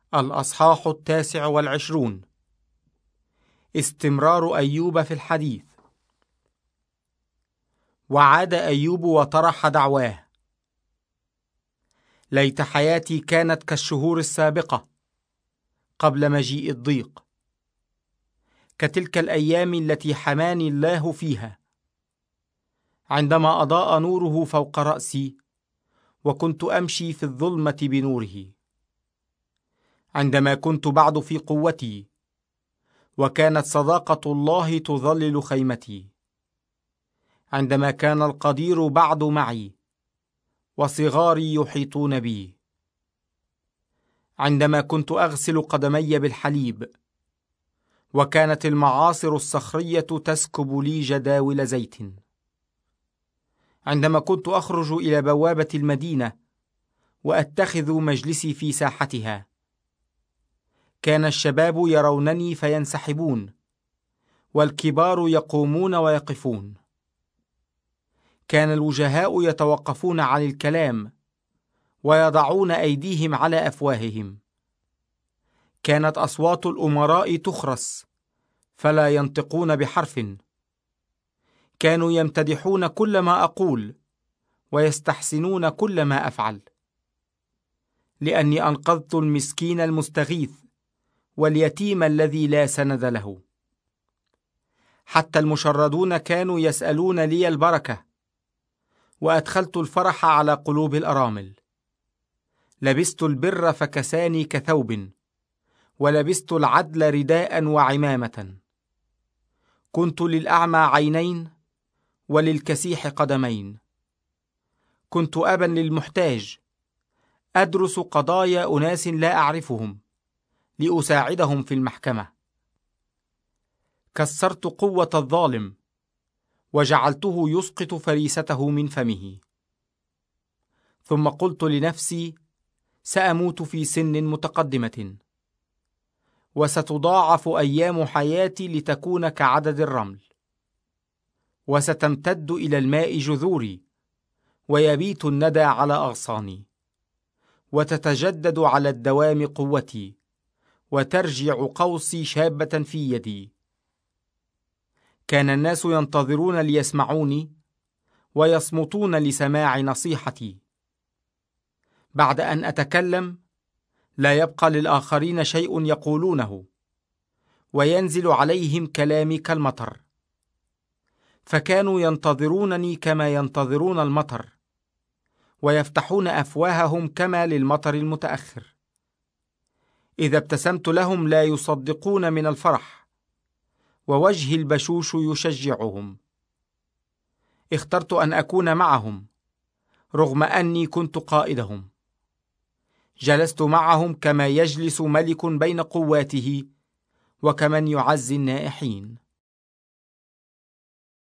الأصحاح 29. استمرار أيوب في الحديث. وعاد أيوب وطرح دعواه: ليت حياتي كانت كالشهور السابقة قبل مجيء الضيق، كتلك الأيام التي حماني الله فيها، عندما أضاء نوره فوق رأسي وكنت أمشي في الظلمة بنوره، عندما كنت بعد في قوتي وكانت صداقة الله تظلل خيمتي، عندما كان القدير بعد معي وصغاري يحيطون بي، عندما كنت أغسل قدمي بالحليب وكانت المعاصر الصخرية تسكب لي جداول زيت، عندما كنت أخرج إلى بوابة المدينة وأتخذ مجلسي في ساحتها، كان الشباب يرونني فينسحبون والكبار يقومون ويقفون، كان الوجهاء يتوقفون عن الكلام ويضعون أيديهم على أفواههم، كانت أصوات الأمراء تخرس فلا ينطقون بحرف، كانوا يمتدحون كل ما أقول ويستحسنون كل ما أفعل، لأني أنقذت المسكين المستغيث واليتيم الذي لا سند له. حتى المشردون كانوا يسألون لي البركة، وأدخلت الفرح على قلوب الأرامل. لبست البر فكساني كثوب، ولبست العدل رداء وعمامة. كنت للأعمى عينين وللكسيح قدمين. كنت أبا للمحتاج، أدرس قضايا أناس لا أعرفهم لأساعدهم في المحكمة. كسرت قوة الظالم وجعلته يسقط فريسته من فمه. ثم قلت لنفسي: سأموت في سن متقدمة، وستضاعف أيام حياتي لتكون كعدد الرمل، وستمتد إلى الماء جذوري، ويبيت الندى على أغصاني، وتتجدد على الدوام قوتي، وترجع قوسي شابة في يدي. كان الناس ينتظرون ليسمعوني ويصمتون لسماع نصيحتي. بعد أن أتكلم لا يبقى للآخرين شيء يقولونه، وينزل عليهم كلامي كالمطر، فكانوا ينتظرونني كما ينتظرون المطر، ويفتحون أفواههم كما للمطر المتأخر. إذا ابتسمت لهم لا يصدقون من الفرح، ووجهي البشوش يشجعهم. اخترت أن أكون معهم رغم أني كنت قائدهم. جلست معهم كما يجلس ملك بين قواته وكمن يعزي النائحين.